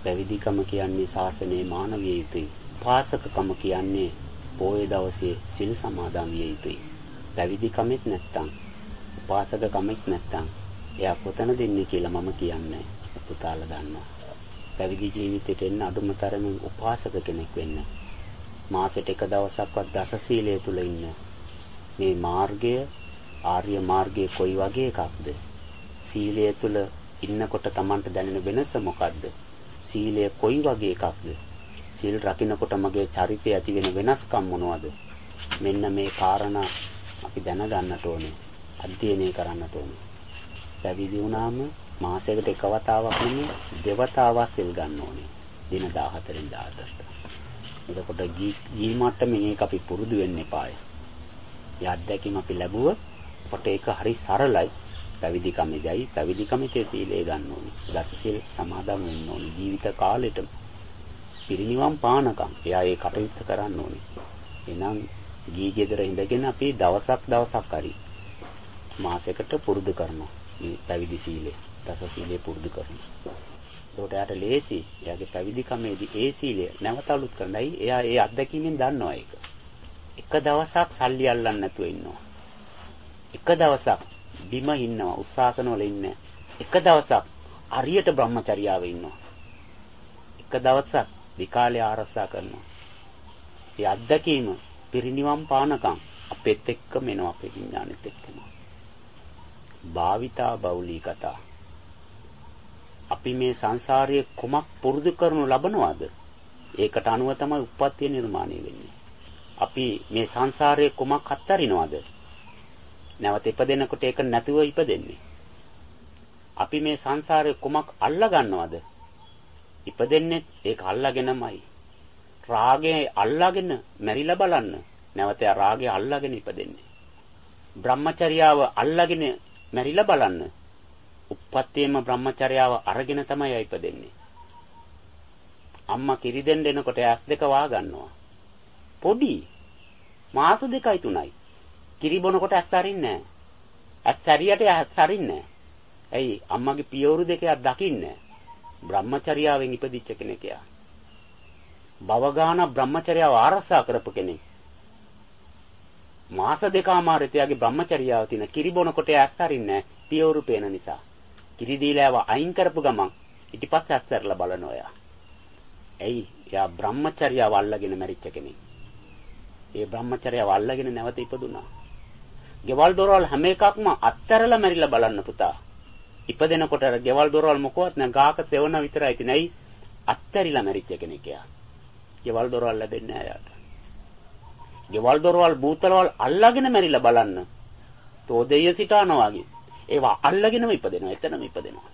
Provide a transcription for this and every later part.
පැවිදිකම කියන්නේ ශාසනයේ මානවීය යුතුයි. උපාසකකම කියන්නේ පොයේ දවසේ සිල් සමාදන් විය යුතුයි. පැවිදිකමෙත් නැත්තම් උපාසකකමෙත් නැත්තම් එයා කොතනද ඉන්නේ කියලා මම කියන්නේ. පුතාලා දන්නවා. පැවිදි ජීවිතේට එන්න අඩුම තරමින් උපාසක කෙනෙක් වෙන්න. මාසෙට එක දවසක්වත් දස සීලය තුල ඉන්න. මේ මාර්ගය ආර්ය මාර්ගයේ කොයි වගේ එකක්ද? සීලය තුල ඉන්නකොට Tamanට දැනෙන වෙනස මොකද්ද? සීලය කොයි වගේ එකක්ද? සීල් රකින්නකොට මගේ චරිතය ඇති වෙන වෙනස්කම් මොනවද? මෙන්න මේ කාරණා අපි දැනගන්නට ඕනේ. අධ්‍යයනය කරන්නට ඕනේ. පැවිදි වුණාම මාසයකට එක වතාවක් නෙමෙයි දෙවතාවක් සිල් ගන්න ඕනේ. දින 14න් 18ට. එතකොට ගිහි මට්ටමේ මේක අපි පුරුදු වෙන්න එපාය. ඒ අත්දැකීම අපි ලැබුවොත් අපට ඒක හරි සරලයි. පැවිදිකමේදී පැවිදිකමේ සීලය ගන්න ඕනේ. දස සීල් සමාදන් වෙන්න ඕනේ. ජීවිත කාලෙටම පිරිනිවන් පානකම් එයා ඒ කටයුත්ත කරන්න ඕනේ. එහෙනම් ගිහි ගෙදර ඉඳගෙන අපි දවසක් හරි මාසයකට පුරුදු කරනවා. මේ පැවිදි සීලය, දස සීලය පුරුදු කරනවා. ඒකට යාට ලේසි. එයාගේ පැවිදිකමේදී ඒ සීලය නැවත අලුත් කරන්නයි එයා ඒ අත්දැකීමෙන් දන්නවා ඒක. එක දවසක් සල්ලි අල්ලන්න නැතුව ඉන්නවා. එක දවසක් බිම ඉන්නවා, උස්සාසන වල ඉන්නේ. එක දවසක් අරියට බ්‍රහ්මචර්යාවේ ඉන්නවා. එක දවසක් විකාලේ ආරක්ෂා කරනවා. ඒ අත්දැකීම පිරිනිවන් පානකම් අපෙත් එක්කම එනවා, අපේ විඥානෙත් එක්කම. භාවිතා බෞලී කතා. අපි මේ සංසාරයේ කොමක් පුරුදු කරනු ලබනවාද? ඒකට අනුව තමයි උප්පත්තිය නිර්මාණය වෙන්නේ. අපි මේ සංසාරයේ කොමක් අත්හරිනවද? නැවත ඉපදෙනකොට ඒක නැතුව ඉපදෙන්නේ. අපි මේ සංසාරයේ කොමක් අල්ලා ගන්නවද? ඉපදෙන්නේ ඒක අල්ලාගෙනමයි. රාගය අල්ලාගෙන මැරිලා බලන්න. නැවත රාගය අල්ලාගෙන ඉපදෙන්නේ. බ්‍රහ්මචර්යාව අල්ලාගෙන මැරිලා බලන්න. උප්පත්තියේම බ්‍රහ්මචර්යාව අරගෙන තමයි ඉපදෙන්නේ. අම්මා කිරි දෙන්න එනකොට ඇස් දෙක වා ගන්නවා. පොඩි මාස 2යි 3යි. කිරි බොනකොට ඇස් අරින්නේ නැහැ. ඇස් ඇරියට ඇස් අරින්නේ නැහැ. ඇයි අම්මගේ පියවරු දෙකක් දකින්නේ නැහැ. බ්‍රහ්මචර්යාවෙන් ඉපදිච්ච කෙනෙක් යා. භවගාන බ්‍රහ්මචර්යාව ආරක්ෂා කරපු කෙනෙක්. මාස දෙකමාරට යාගේ බ්‍රහ්මචර්යාව තියෙන කිරි බොනකොට ඇස් අරින්නේ නැහැ. පියවරු පේන නිසා. කිරි දීලාව අයින් කරපු ගමන් ඊට පස්සේ ඇස් ඇරලා බලනවා යා. ඇයි? යා බ්‍රහ්මචර්යාව අල්ලගෙන මැරිච්ච කෙනෙක්. ඒ බ්‍රහ්මචර්යාව අල්ලගෙන නැවත ඉපදුනා. ගෙවල් දොරවල් හැම එකක්ම අත්හැරලා මැරිලා බලන්න පුතා. ඉපදෙනකොට ගෙවල් දොරවල් මොකවත් නෑ, ගාක සෙවණ විතරයි තියෙන. ඇයි? අත්හැරිලා මැරිච්ච කෙනෙක් යා. ගෙවල් දොරවල් ලැබෙන්නේ නෑ යාට. ගෙවල් දොරවල් බූතලවල් අල්ලගෙන මැරිලා බලන්න. තෝදෙය සිටානවා වගේ. ඒවා අල්ලගෙනම ඉපදෙනවා, එතනම ඉපදෙනවා.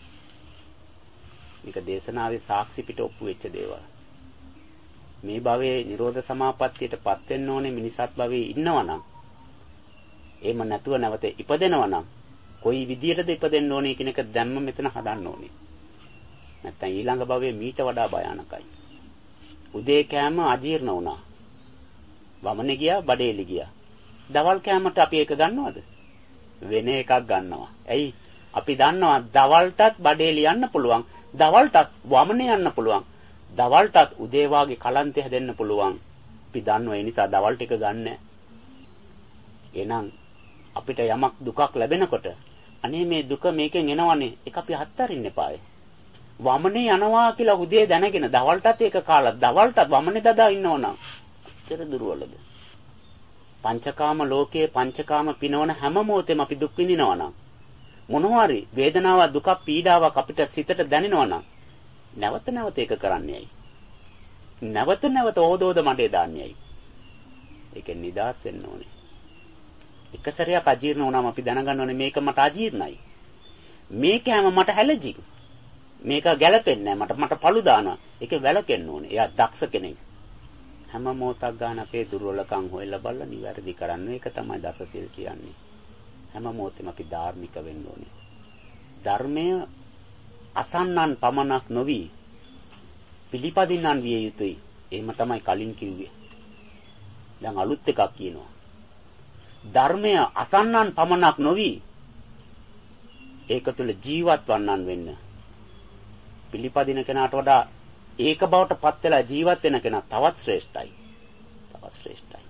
මේක දේශනාවේ සාක්ෂි පිට ඔප්පු වෙච්ච දේවල්. මේ භවයේ නිරෝධ සමාපත්තියටපත් වෙන්න ඕනේ මිනිසත් භවයේ ඉන්නවනම්. එහෙම නැතුව නැවත ඉපදෙනවනම් කොයි විදියටද ඉපදෙන්න ඕනේ කියන එක දැම්ම මෙතන හදන්න ඕනේ. නැත්තම් ඊළඟ භවයේ මීට වඩා භයානකයි. උදේ කෑම අජීර්ණ වුණා. වමනේ ගියා, බඩේලි ගියා. දවල් කෑමට අපි ඒක ගන්නවද? වෙන එකක් ගන්නවා. ඇයි? අපි දන්නවා දවල්ටත් බඩේලි යන්න පුළුවන්. දවල්ටත් වමනේ යන්න පුළුවන්. දවල්ටත් උදේ වාගේ කලන්තය හැදෙන්න පුළුවන්. අපි දන්නවා ඒ නිසා දවල් ටික ගන්න. එහෙනම් අපිට යමක් දුකක් ලැබෙනකොට අනේ මේ දුක මේකෙන් එනවනේ. ඒක අපි අත්හරින්න එපායි. වමනේ යනවා කියලා උදේ දැනගෙන දවල්ටත් ඒක කාලා දවල්ටත් වමනේ දදා ඉන්නවනම් කොච්චර දුරවලද? පංචකාම ලෝකයේ පංචකාම පිනවන හැම මොහොතෙම අපි දුක් විඳිනවා නම් මොනවා හරි වේදනාවක් දුකක් පීඩාවක් අපිට සිතට දැනෙනවා නම් නැවත නැවත ඒක කරන්නේයි. නැවත නැවත ඕදෝද මඩේ දාන්නේයි. ඒකෙන් නිදහස් වෙන්න ඕනේ. එක සැරයක් අජීර්ණ වුණාම අපි දැනගන්න ඕනේ මේක මට අජීර්ණයි. මේකම මට හැලජි. මේක ගැලපෙන්නේ නැහැ. මට පළු දානවා. ඒකේ වැළකෙන්න ඕනේ. එයා දක්ෂ කෙනෙක්. හැම මොහොතක් ගන්න අපේ දුර්වලකම් හොයලා බලලා නිවැරදි කරන්න. ඒක තමයි දස සිල් කියන්නේ. හැම මොහොතෙම අපි ධාර්මික වෙන්න ඕනේ. ධර්මය අසන්නන් පමණක් නොවි පිළිපදින්නන් විය යුතුයි. එහෙම තමයි කලින් කිව්වේ. දැන් අලුත් එකක් කියනවා. ධර්මය අසන්නන් පමණක් නොවි ඒක තුළ ජීවත් වන්නන් වෙන්න. පිළිපදින කෙනාට වඩා ඒක බවට පත් වෙලා ජීවත් වෙන කෙනා තවත් ශ්‍රේෂ්ඨයි. තවත් ශ්‍රේෂ්ඨයි.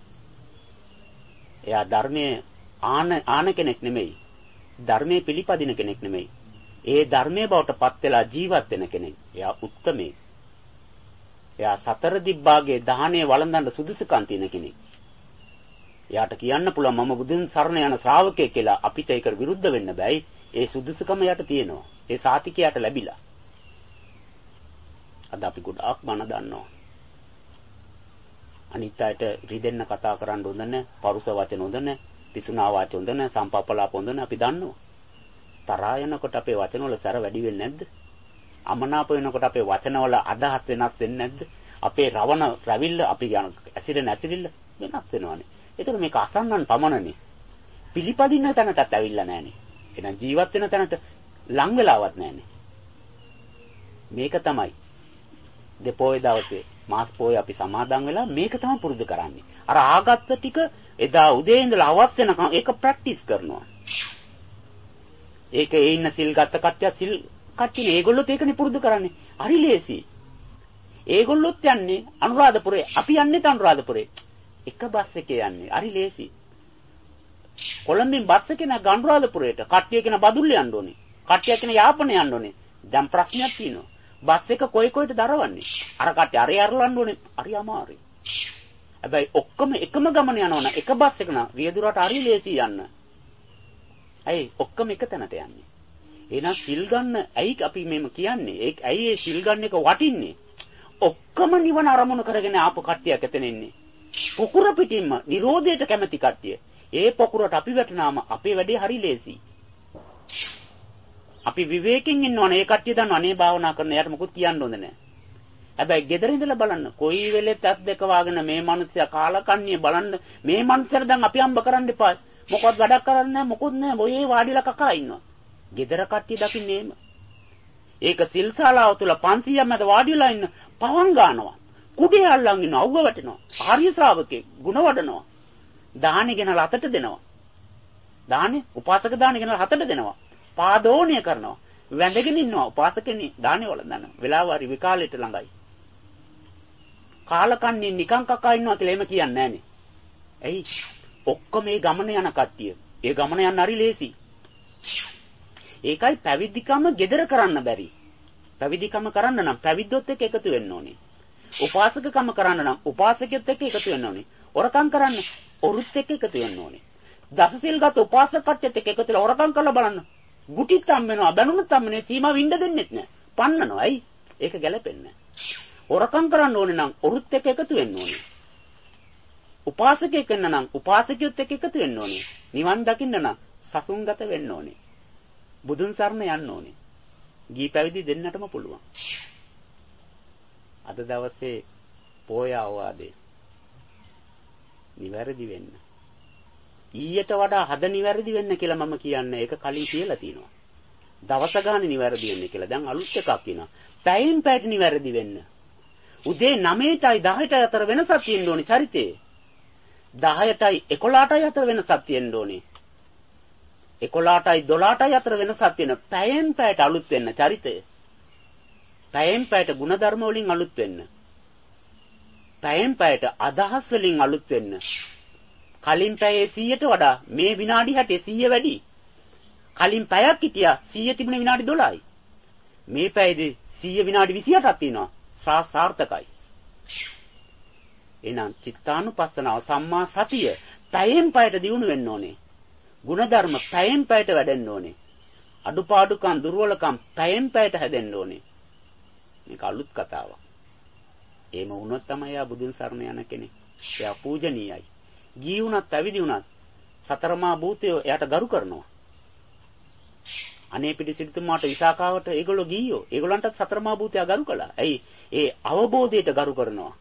එයා ධර්මයේ ආන කෙනෙක් නෙමෙයි. ධර්මයේ පිළිපදින කෙනෙක් නෙමෙයි. ඒ ධර්මයේ බවට පත් වෙලා ජීවත් වෙන කෙනෙක්. එයා උත්තමේ. එයා සතර දිබ්බාගේ දාහනේ වළඳන්න සුදුසුකම් තියෙන කෙනෙක්. එයාට කියන්න පුළුවන් මම බුදුන් සරණ යන ශ්‍රාවකයෙක් කියලා. අපිට ඒකට විරුද්ධ වෙන්න බෑයි. ඒ සුදුසුකම යට තියෙනවා. ඒ සාතිකයට ලැබිලා. අද අපි ගොඩාක් බණ දන්නවා. අනිත් අයට රිදෙන්න කතා කරන්න හොඳ නැහැ, පරුස වචන හොඳ නැහැ, පිසුනා වාච හොඳ නැහැ, සම්පප්පලාප හොඳ නැහැ අපි දන්නවා. තරහා යනකොට අපේ වචනවල සැර වැඩි වෙන්නේ නැද්ද? අමනාප වෙනකොට අපේ වචනවල අදහස් වෙනස් වෙන්නේ නැද්ද? අපේ රවණ රැවිල්ල අපි යන ඇසිරෙන ඇසිරිල්ල වෙනස් වෙනවානේ. ඒතර මේක අසන්නන් පමණනේ. පිළිපදින්න තැනටත් ඇවිල්ලා නැහනේ. එහෙනම් ජීවත් වෙන තැනට ලං වෙලාවක් නැහනේ. මේක තමයි දෙපොය දවසේ මාස් පොය අපි සමාදන් වෙලා මේක තමයි පුරුදු කරන්නේ. අර ආගත්ත ටික එදා උදේ ඉඳලා හවස් වෙනකම් ඒක ප්‍රැක්ටිස් කරනවා. ඒක ඉන්න සිල් ගත්ත කට්ටිය සිල් කට්ටිය ඒගොල්ලොත් ඒකනේ පුරුදු කරන්නේ. හරි ලේසි. ඒගොල්ලොත් යන්නේ අනුරාධපුරේ, අපි යන්නේ අනුරාධපුරේ. එක බස් එකේ යන්නේ. හරි ලේසි. කොළඹින් බස් එකේ නා අනුරාධපුරේට කට්ටිය කෙනා බදුල්ල යන්න ඕනේ. කට්ටිය කෙනා යාපනය යන්න ඕනේ. දැන් ප්‍රශ්නයක් තියෙනවා. බස් එක කොයි කොයිට දරවන්නේ? අර කට්ටිය අරේ අරලන්න ඕනේ. හරි අමාරුයි. හැබැයි ඔක්කොම එකම ගමන යනවනම් එක බස් එක නා රියදුරට හරි ලේසි යන්න. ඇයි ඔක්කොම එක තැනට යන්නේ? එහෙනම් සිල් ගන්න ඇයි අපි මේම කියන්නේ? ඇයි ඒ සිල් ගන්න එක වටින්නේ? ඔක්කොම නිවන අරමුණු කරගෙන ආපු කට්ටියක් එතන ඉන්නේ. පොකුර පිටින්ම නිරෝධයට කැමති කට්ටිය. ඒ පොකුරට අපි වැටුනාම අපේ වැඩේ හරි ලේසි. අපි විවේකයෙන් ඉන්නවනේ. ඒ කට්ටිය දන්නවා අනේ භාවනා කරන යාට මොකුත් කියන්න හොඳ නැහැ. හැබැයි ගෙදර ඉඳලා බලන්න කොයි වෙලෙත් අත් දෙක වාගෙන මේ මිනිස්සයා කාලකන්ණිය බලන්න මේ මිනිස්සර දැන් අපි අම්බ කරන්න එපා. මොකවත් වැඩක් කරන්නේ නැහැ මොකුත් නැහැ. ඔය වාඩිලා කකා ඉන්නවා. ගෙදර කට්ටිය දකින්නේම. ඒක සිල් ශාලාව තුල 500ක් මැද වාඩිලා ඉන්න පවන් ගන්නවා. කුඩේ අල්ලන් ඉන්න අවුව වැටෙනවා. ආර්ය ශ්‍රාවකේ ಗುಣ වඩනවා. දාහනේ ගෙනලා අතට දෙනවා. දාහනේ උපාසක දාහනේ ගෙනලා හතට දෙනවා. පාදෝණිය කරනවා. වැඳගෙන ඉන්නවා. උපාසකෙනි දාහනේ වල දන්න. වෙලාව හරි විකාලෙට ළඟයි. කාලකන්ණි නිකං කකා ඉන්නවා කියලා එහෙම කියන්නේ නැහනේ. ඇයි? ඔක්කොම මේ ගමන යන කට්ටිය. ඒ ගමන යන්න හරි ලේසි. ඒකයි පැවිදිකම gedara කරන්න බැරි. පැවිදිකම කරන්න නම් පැවිද්දොත් එක්ක එකතු වෙන්න ඕනේ. උපාසකකම කරන්න නම් උපාසකෙත් එක්ක එකතු වෙන්න ඕනේ. ඔරකම් කරන්න ඔරුත් එක්ක එකතු වෙන්න ඕනේ. දසසිල් ගත උපාසක කට්ටියත් එක්ක එකතු වෙලා ඔරකම් කරලා බලන්න. ගුටිත් හම් වෙනවා, බැනුනුත් හම් වෙනවා, සීමා වින්ද දෙන්නෙත් නෑ. පන්නනවා. ඇයි? ඒක ගැලපෙන්නේ නෑ. ඔරකම් කරන්න ඕනේ නම් ඔරුත් එක්ක එකතු වෙන්න ඕනේ. උපාසකයෙක් වෙන්න නම් උපාසකියොත් එක්ක එකතු වෙන්න ඕනේ. නිවන් දකින්න නම් සසුන්ගත වෙන්න ඕනේ. බුදුන් සරණ යන්න ඕනේ. ගී පැවිදි දෙන්නටම පුළුවන්. අද දවසේ පොය අවවාදේ නිවැරදි වෙන්න. ඊට වඩා හද නිවැරදි වෙන්න කියලා මම කියන්නේ ඒක කලින් කියලා තියෙනවා. දවස ගානේ නිවැරදි වෙන්න කියලා. දැන් අලුත් එකක් කියනවා. පැයෙන් පැයට නිවැරදි වෙන්න. උදේ 9ටයි 10ටයි අතර වෙනසක් තියෙන්න ඕනේ චරිතේ. 10ටයි 11ටයි අතර වෙනසක් තියෙන්න ඕනේ. 11ටයි 12ටයි අතර වෙනසක් තියෙන. පැයෙන් පැයට අලුත් වෙන්න චරිතය. පැයෙන් පැයට ಗುಣධර්ම වලින් අලුත් වෙන්න. පැයෙන් පැයට අදහස් වලින් අලුත් වෙන්න. කලින් පැයේ 100ට වඩා මේ විනාඩි 60 100 වැඩි. කලින් පැයක් හිටියා 100 තිබුණේ විනාඩි 12යි. මේ පැයේදී 100 විනාඩි 28ක් තියෙනවා. සාර්ථකයි. එහෙනම් චිත්තානුපස්සනාව සම්මා සතිය පැයෙන් පැයට දියුණු වෙන්න ඕනේ. ಗುಣධර්ම පැයෙන් පැයට වැඩෙන්න ඕනේ. අඩුපාඩුකම් දුර්වලකම් පැයෙන් පැයට හැදෙන්න ඕනේ. මේක අලුත් කතාවක්. එහෙම වුණොත් තමයි ආ බුදුන් සරණ යන කෙනෙක්. එයා පූජනීයයි. ගී වුණත් පැවිදි වුණත් සතරමා භූතය එයාට ගරු කරනවා. අනේ පිටිසිටුමාට විසාකාවට ඒගොල්ලෝ ගියෝ. ඒගොල්ලන්ට සතරමා භූතය ගරු කළා. ඇයි? ඒ අවබෝධයට ගරු කරනවා.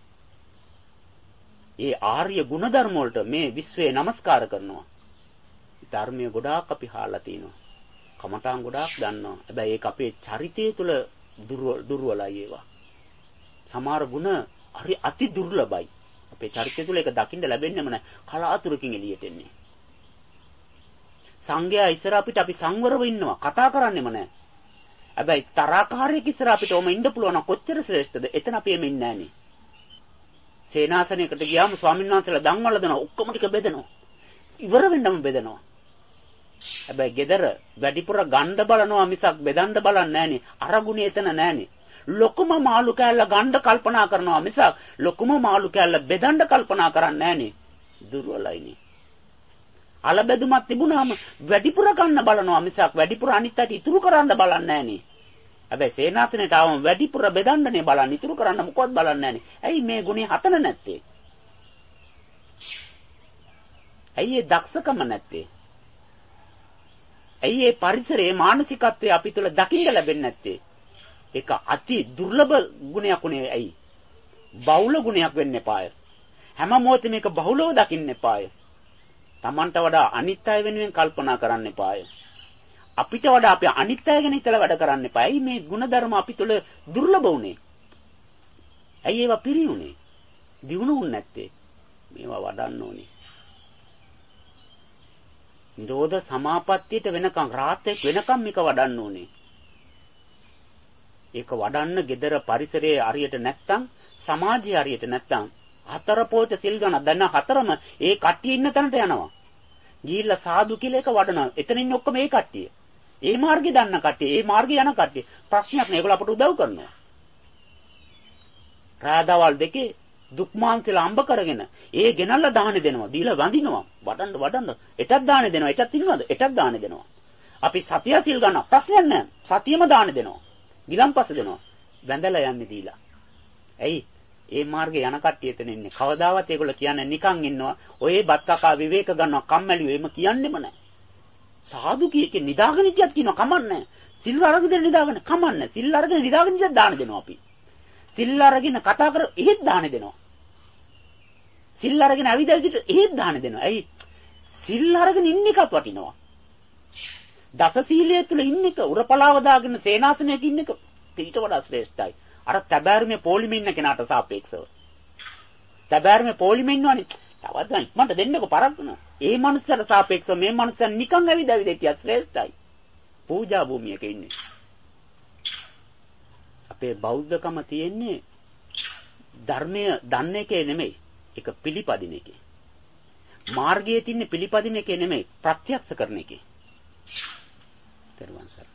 ඒ ආර්ය ගුණධර්ම වලට මේ විශ්වයේ নমස්කාර කරනවා. ධර්මයේ ගොඩාක් අපි අහලා තිනවා. කමඨාන් ගොඩාක් දන්නවා. හැබැයි ඒක අපේ චරිතය තුළ දුර්වලයි ඒවා. සමහර ගුණ හරි අති දුර්ලභයි. අපේ චරිතය තුළ ඒක දකින්න ලැබෙන්නේම නැහැ. කලාතුරකින් එළියට එන්නේ. සංඝයා ඉස්සර අපිට අපි සංවරව ඉන්නවා. කතා කරන්නෙම නැහැ. හැබැයි තරහකාරයෙක් ඉස්සර අපිට ඔම ඉන්න පුළුවන් නම් කොච්චර ශ්‍රේෂ්ඨද? එතන අපි එමෙ ඉන්නේ නැහනේ. සේනාසනයකට ගියාම ස්වාමීන් වහන්සේලා දන්වල දෙනවා ඔක්කොම ටික බෙදනවා. ඉවර වෙන්නම බෙදනවා. හැබැයි gedara වැඩිපුර ගණ්ඩ බලනවා මිසක් බෙදන්න බලන්නේ නැහනේ. අරගුණේ එතන නැහනේ. ලොකුම මාළු කෑල්ල ගණ්ඩ කල්පනා කරනවා මිසක් ලොකුම මාළු කෑල්ල බෙදන්න කල්පනා කරන්නේ නැහනේ. දුර්වලයිනේ. අලබෙදුමක් තිබුණාම වැඩිපුර ගන්න බලනවා මිසක් වැඩිපුර අනිත් අයට ඉතුරු කරන්න බලන්නේ නැහනේ. හැබැයි සේනාසනයට ආවම වැඩිපුර බෙදන්නනේ බලන්නේ ඉතුරු කරන්න මොකවත් බලන්නේ නැහනේ. ඇයි මේ ගුණේ හතන නැත්තේ? ඇයි ඒ දක්ෂකම නැත්තේ? ඇයි මේ පරිසරයේ මානසිකත්වයේ අපි තුල දකින්න ලැබෙන්නේ නැත්තේ? ඒක අති දුර්ලභ ගුණයක් උනේ ඇයි? බහුල ගුණයක් වෙන්න එපාය. හැම මොහොතෙම මේක බහුලව දකින්න එපාය. Tamanට වඩා අනිත් අය වෙනුවෙන් කල්පනා කරන්න එපාය. අපිට වඩා අපි අනිත් අය ගැන හිතලා වැඩ කරන්න එපා. ඇයි මේ ಗುಣධර්ම අපි තුල දුර්ලභ උනේ? ඇයි ඒවා පිරියුනේ? දිනුනුුන් නැත්තේ? මේවා වඩන්න ඕනේ. නිරෝධ සමාපත්තියට වෙනකම් රාත්‍රියක් වෙනකම් මේක වඩන්න ඕනේ. ඒක වඩන්න gedara පරිසරයේ හරියට නැත්තම් සමාජයේ හරියට නැත්තම් හතර පොයට සිල් ගන්න දැන් හතරම ඒ කට්ටිය ඉන්න තැනට යනවා. ගිහිල්ලා සාදු කියලා එක වඩනවා. එතන ඉන්නේ ඔක්කොම ඒ කට්ටිය. ඒ මාර්ගය දන්න කට්ටිය, ඒ මාර්ගය යන කට්ටිය. ප්‍රශ්නයක් නෑ. ඒගොල්ලෝ අපට උදව් කරනවා. රාදවල් දෙකේ දුක්මාන්තලා අම්බ කරගෙන ඒ ගෙනල්ලා දාහනේ දෙනවා. දීලා වඳිනවා. වඩන්න. එටක් දාහනේ දෙනවා. එටක් ඉන්නවද? එටක් දාහනේ දෙනවා. අපි සතිය සිල් ගන්නවා. ප්‍රශ්නයක් නෑ. සතියම දාහනේ දෙනවා. ගිලම්පස දෙනවා. වැඳලා යන්නේ දීලා. ඇයි? ඒ මාර්ගේ යන කට්ටිය එතන ඉන්නේ. කවදාවත් ඒගොල්ලෝ කියන්නේ නිකන් ඉන්නවා. ඔය බත් කකා විවේක ගන්නවා කම්මැලිව එහෙම කියන්නෙම නැහැ. සාදු කීකේ නිදාගෙන ඉතියක් කියනවා කමන්නේ. සිල් අරගෙන නිදාගෙන කමන්නේ. සිල් අරගෙන නිදාගෙන ඉතියක් දාන දෙනවා අපි. සිල් අරගෙන කතා කර එහෙත් දාන දෙනවා. සිල් අරගෙන අවිදවිදිට එහෙත් දාන දෙනවා. ඇයි? සිල් අරගෙන ඉන්න එකත් වටිනවා. දස සීලයේ තුල ඉන්න එක උරපලාව දාගෙන සේනාසනයක ඉන්න එක ඊට වඩා ශ්‍රේෂ්ඨයි. අර තැබෑරුමේ පොලිමේ ඉන්න කෙනාට සාපේක්ෂව. තැබෑරුමේ පොලිමේ ඉන්නවනේ. තවත් මට දෙන්නකො පරක්කන. ඒ මනුස්සයාට සාපේක්ෂව මේ මනුස්සයා නිකන් ඇවිදවිද කිය ශ්‍රේෂ්ඨයි. පූජා භූමියක ඉන්නේ. අපේ බෞද්ධකම තියෙන්නේ ධර්මය දන්න එකේ නෙමෙයි. ඒක පිළිපදින එකේ. මාර්ගයේ තියෙන පිළිපදින එකේ නෙමෙයි ප්‍රත්‍යක්ෂ කරන එකේ. දරුවන් සර්